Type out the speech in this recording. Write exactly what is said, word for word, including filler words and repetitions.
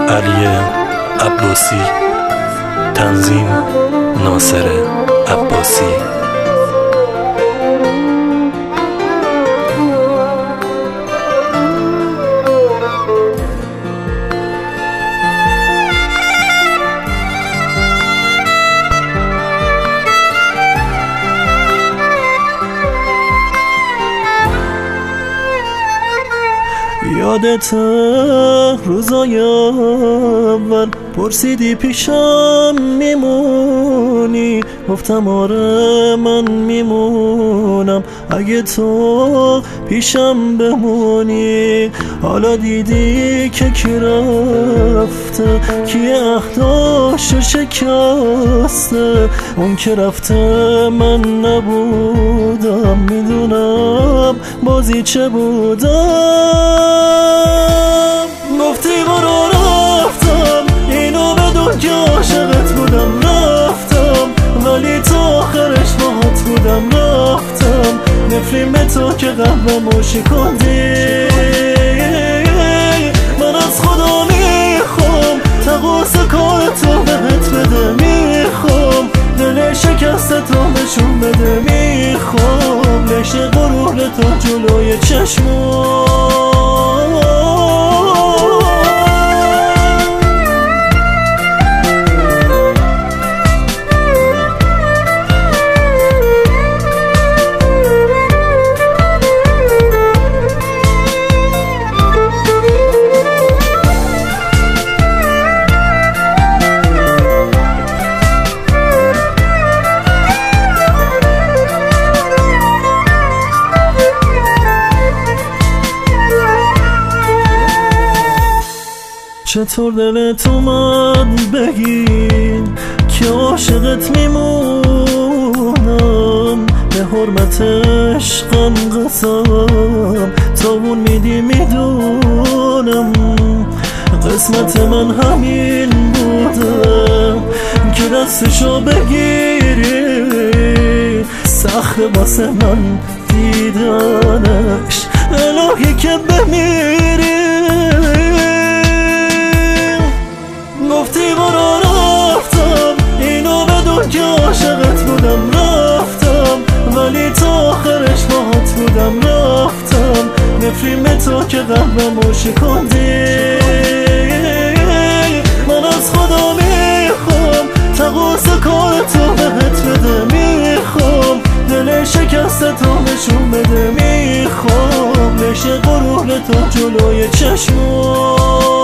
علی عباسی، تنظیم ناصر عباسی. یادت روزای اول پرسیدی پیشم میمونی، گفتم آره من میمونم اگه تو پیشم بمونی. حالا دیدی که کی رفته، کی عهداشو شکسته، اون که رفته من نبودم، میدونم بازی چه بودم. گفتی برو رفتم، اینو بدون که عاشقت بودم، رفتم ولی تا آخرش باهات بودم، رفتم نفرین به تو که قلبمو شکندی. من از خدا میخوام تقاس کار تو بهت بده، میخوام دل شکست تو نشون بده، میخوام لش غرور تو جلوی چشمام. چطور دلت اومد بگی که عاشقت میمونم، به حرمت عشقم قسم تاون میدی میدونم. قسمت من همین بوده که دستشو بگیری، سخت واسه من دیدنش، الهی که بمیری. گفتی برو رفتم، اینو بدون که عاشقت بودم، رفتم ولی تا آخرش باهات بودم، رفتم نفرین به تو که قلبمو شکندی. من از خدا میخوام تقاس کار تو بهت بده، میخوام دل شکست تو نشون بده، میخوام لش غرور تو جلوی چشمام.